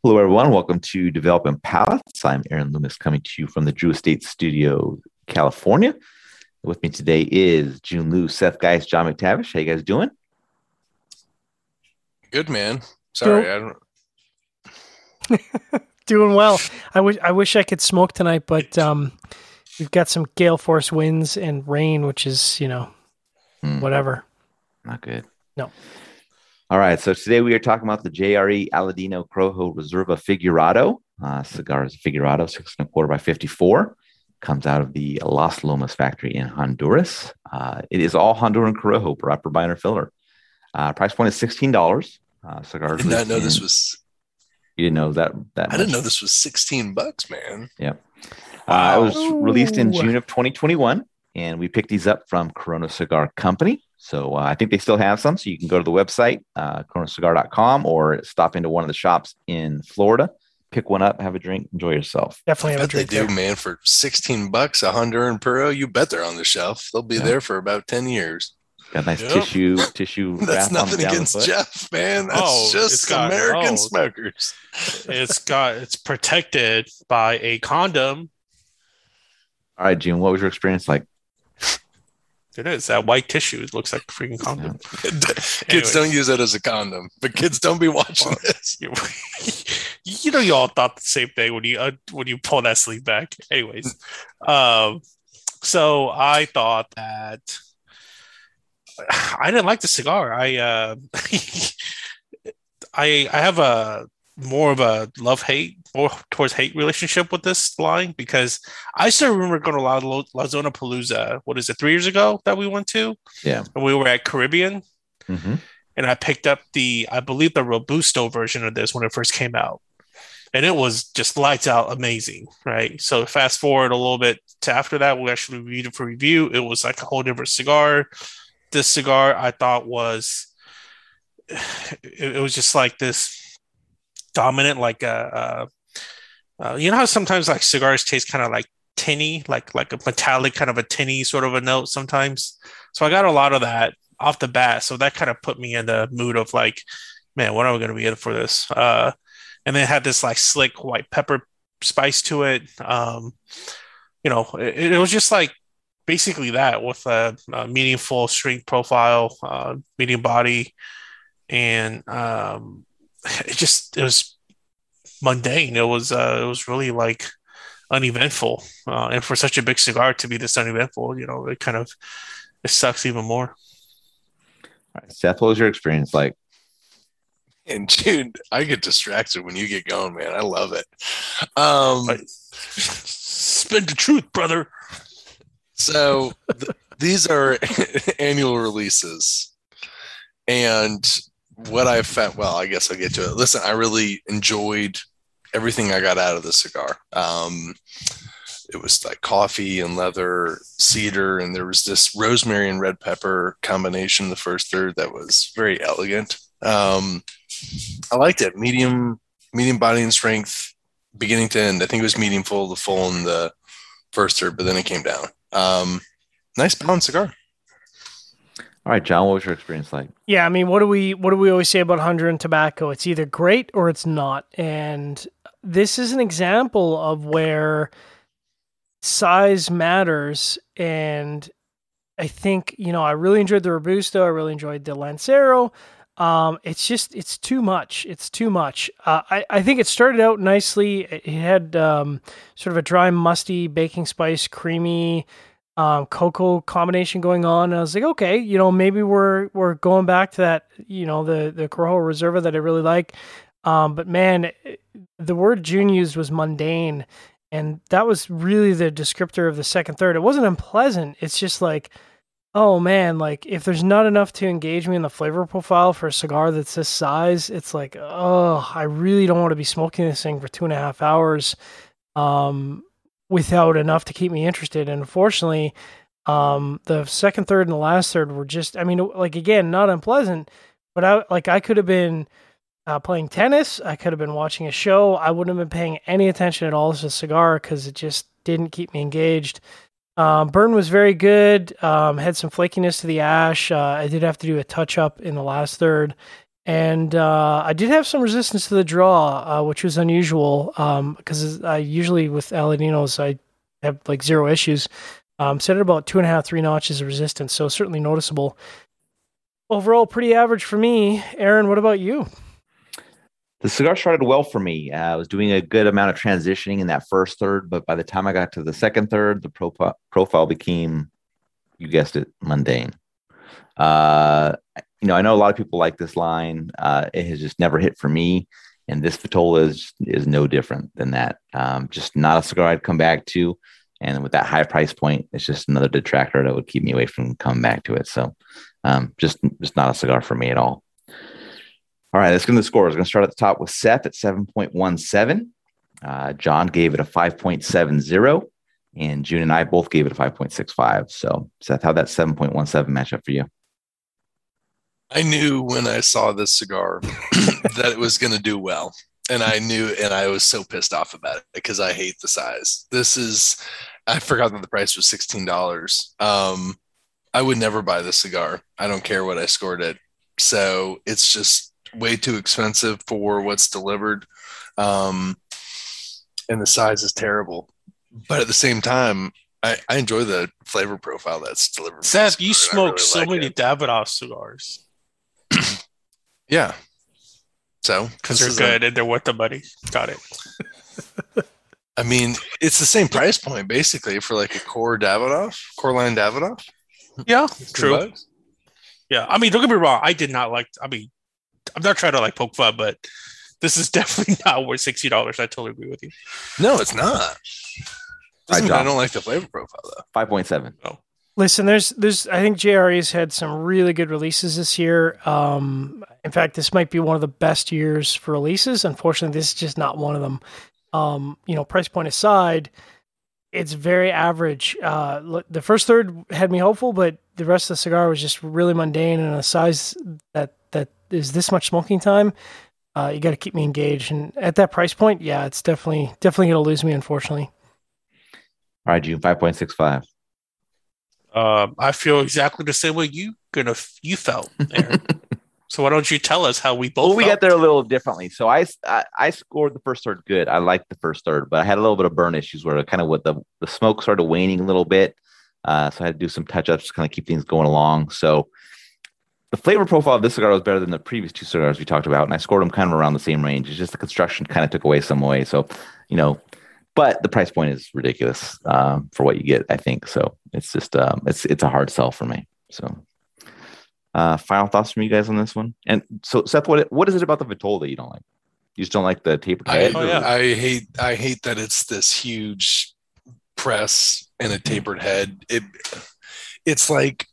Hello, everyone. Welcome to Developing Palates. I'm Aaron Loomis coming to you from the Drew Estate Studio, California. With me today is June Liu, Seth Geis, John McTavish. How you guys doing? Good man. Sorry, I don't. Doing well. I wish I could smoke tonight, but we've got some gale force winds and rain, which is whatever. Not good. No. All right. So today we are talking about the JRE Aladino Corojo Reserva Figurado. Cigars Figurado, 6.25 by 54. Comes out of the Las Lomas factory in Honduras. It is all Honduran Corojo, wrapper, binder, filler. Price point is $16. Cigars. I did not know this was. You didn't know that I didn't know this was $16, man. Yeah. It was released in June of 2021, and we picked these up from Corona Cigar Company. So I think they still have some, so you can go to the website, coronacigar.com, or stop into one of the shops in Florida, pick one up, have a drink, enjoy yourself. Definitely I have a bet they drink do, man. For $16, a Honduran Puro, you bet they're on the shelf. They'll be there for about 10 years. Got a nice Yep. tissue That's wrap nothing down the against foot. Jeff, man. That's just American smokers. It's protected by a condom. All right, June, what was your experience like? It is that white tissue. It looks like a freaking condom. Kids don't use it as a condom, but kids don't be watching this. You all thought the same thing when you pull that sleeve back. Anyways, so I thought that I didn't like the cigar. I have a more of a love-hate, more towards hate relationship with this line because I still remember going to La Zona Palooza. What is it, 3 years ago that we went to? Yeah. And we were at Caribbean, Mm-hmm. and I picked up I believe the Robusto version of this when it first came out. And it was just lights out amazing, right? So fast forward a little bit to after that, we actually reviewed it for review. It was like a whole different cigar. This cigar I thought was, it was just like this dominant, like you know how sometimes like cigars taste kind of like tinny, like a metallic kind of a tinny sort of a note sometimes. So I got a lot of that off the bat. So that kind of put me in the mood of like, man, what are we going to be in for this? And then it had this like slick white pepper spice to it. It was just like basically that with a meaningful strength profile, medium body, and it was mundane. It was really like uneventful, and for such a big cigar to be this uneventful, it sucks even more. All right, Seth, what was your experience like? And dude, I get distracted when you get going, man. I love it. Spit the truth, brother. So these are annual releases, and what I found, well, I guess I'll get to it. Listen, I really enjoyed everything I got out of the cigar. It was like coffee and leather, cedar, and there was this rosemary and red pepper combination, the first third, that was very elegant. I liked it. Medium body and strength, beginning to end. I think it was medium full, the full in the first third, but then it came down. Nice balanced cigar. All right, John, what was your experience like? Yeah, I mean, what do we always say about Honduran tobacco? It's either great or it's not. And this is an example of where size matters. And I think, I really enjoyed the Robusto. I really enjoyed the Lancero. It's too much. It's too much. I think it started out nicely. It had sort of a dry, musty, baking spice, creamy cocoa combination going on. And I was like, okay, maybe we're going back to that, the Corojo Reserva that I really like. But man, the word June used was mundane, and that was really the descriptor of the second third. It wasn't unpleasant. It's just like, oh man, like if there's not enough to engage me in the flavor profile for a cigar that's this size, it's like, oh, I really don't want to be smoking this thing for 2.5 hours without enough to keep me interested. And unfortunately, the second third and the last third were just, again, not unpleasant, but I could have been playing tennis. I could have been watching a show. I wouldn't have been paying any attention at all to the cigar because it just didn't keep me engaged. Burn was very good. Had some flakiness to the ash. I did have to do a touch up in the last third. And I did have some resistance to the draw, which was unusual because I usually with Aladinos, I have like zero issues. Set at about 2.5, 3 notches of resistance, so certainly noticeable. Overall, pretty average for me. Aaron, what about you? The cigar started well for me. I was doing a good amount of transitioning in that first third, but by the time I got to the second third, the profile became, you guessed it, mundane. I know a lot of people like this line. It has just never hit for me, and this Vitola is no different than that. Just not a cigar I'd come back to, and with that high price point, it's just another detractor that would keep me away from coming back to it. So, just not a cigar for me at all. All right, let's go to the scores. We're going to start at the top with Seth at 7.17. John gave it a 5.70, and June and I both gave it a 5.65. So, Seth, how'd that 7.17 match up for you? I knew when I saw this cigar that it was going to do well. And I was so pissed off about it because I hate the size. I forgot that the price was $16. I would never buy this cigar. I don't care what I scored it. So it's just way too expensive for what's delivered. And the size is terrible. But at the same time, I enjoy the flavor profile that's delivered. Seth, you smoke so many Davidoff cigars. Yeah. So because they're good and they're worth the money. Got it. I mean, it's the same price point basically for like a core line Davidoff. Yeah, true. Yeah, I mean, don't get me wrong. I'm not trying to like poke fun, but this is definitely not worth $60. I totally agree with you. No, it's not. I don't like the flavor profile though. 5.7. Oh. Listen, there's I think JRE's had some really good releases this year. In fact, this might be one of the best years for releases. Unfortunately, this is just not one of them. Price point aside, it's very average. The first third had me hopeful, but the rest of the cigar was just really mundane and a size that is this much smoking time. You got to keep me engaged, and at that price point, yeah, it's definitely going to lose me, unfortunately. All right, June, 5.65. I feel exactly the same way you felt, Aaron. So why don't you tell us how we both? Well, we got there a little differently. So I scored the first third good. I liked the first third, but I had a little bit of burn issues where kind of with the smoke started waning a little bit. So I had to do some touch ups to kind of keep things going along. So the flavor profile of this cigar was better than the previous two cigars we talked about, and I scored them kind of around the same range. It's just the construction kind of took away some way. So but the price point is ridiculous for what you get, I think. So it's just it's a hard sell for me. So final thoughts from you guys on this one. And so Seth, what is it about the Vitola that you don't like? You just don't like the tapered head? I hate that it's this huge press and a tapered head. It's like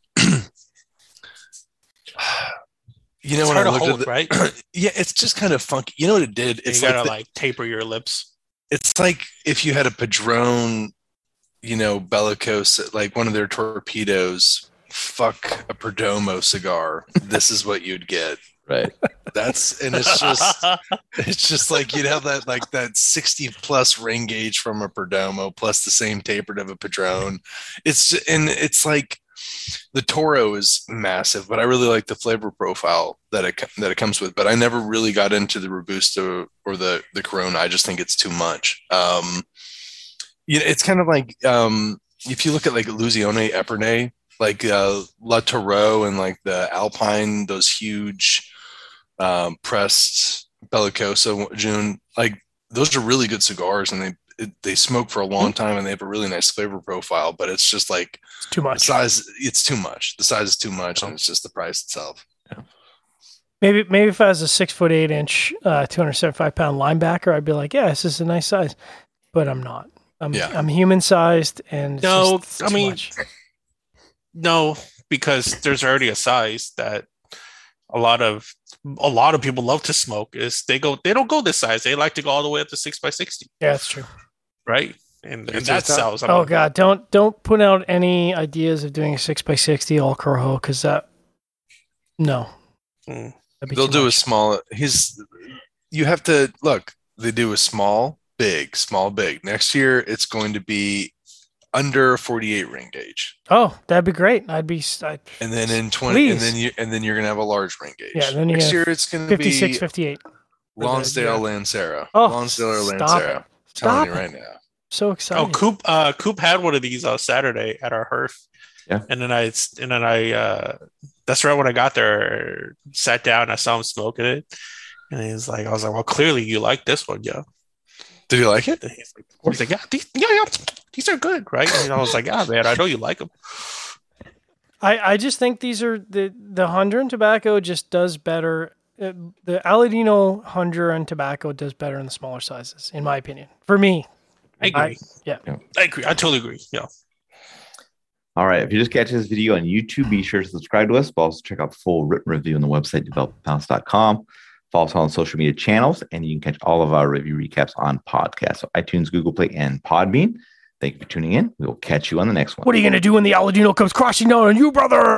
it's when hard I to looked hold, at right? Yeah, it's just kind of funky. You know what it did? It's you gotta taper your lips. It's like if you had a Padron, Bellicose, like one of their torpedoes, fuck a Perdomo cigar. This is what you'd get. Right. It's just like you'd have that 60 plus ring gauge from a Perdomo plus the same tapered of a Padron. It's like the Toro is massive, but I really like the flavor profile that it comes with. But I never really got into the Robusto or the Corona. I just think it's too much. It's kind of like if you look at like Illusione Epernay, like La Toro and like the Alpine, those huge pressed Bellicoso, June, like those are really good cigars, and they smoke for a long time, and they have a really nice flavor profile. But it's just like it's too much. It's too much. The size is too much, and it's just the price itself. Yeah. Maybe if I was a 6'8" 275-pound linebacker, I'd be like, yeah, this is a nice size. But I'm not. I'm human sized, and no, because there's already a size that a lot of people love to smoke. Is they don't go this size. They like to go all the way up to 6x60. Yeah, that's true. Right, and that sells. Oh God, don't put out any ideas of doing a 6x60 all Corojo, because no. They'll do a small. You have to look. They do a small, big, small, big. Next year, it's going to be under 48 ring gauge. Oh, that'd be great. And then in 20, please. and then you're gonna have a large ring gauge. Yeah, then you next have year it's gonna 56, be 58. Lonsdale Lancero. Oh, Lonsdale or stop Lancero. it. I'm telling you Stop right now. So excited. Coop had one of these on Saturday at our hearth. Yeah. And then I that's right when I got there, sat down, I saw him smoking it. And I was like, well, clearly you like this one, yo. Did you like it? And he's like, yeah, these are good, right? And I was like, yeah, man, I know you like them. I just think these are the Honduran tobacco just does better. The Aladino Honduran tobacco does better in the smaller sizes, in my opinion. For me. I agree. I agree. I totally agree. Yeah. All right. If you just catch this video on YouTube, be sure to subscribe to us, but also check out the full written review on the website, developingpounce.com. Follow us on social media channels, and you can catch all of our review recaps on podcasts, so iTunes, Google Play, and Podbean. Thank you for tuning in. We will catch you on the next one. What are you going to do when the Aladino comes crashing down on you, brother?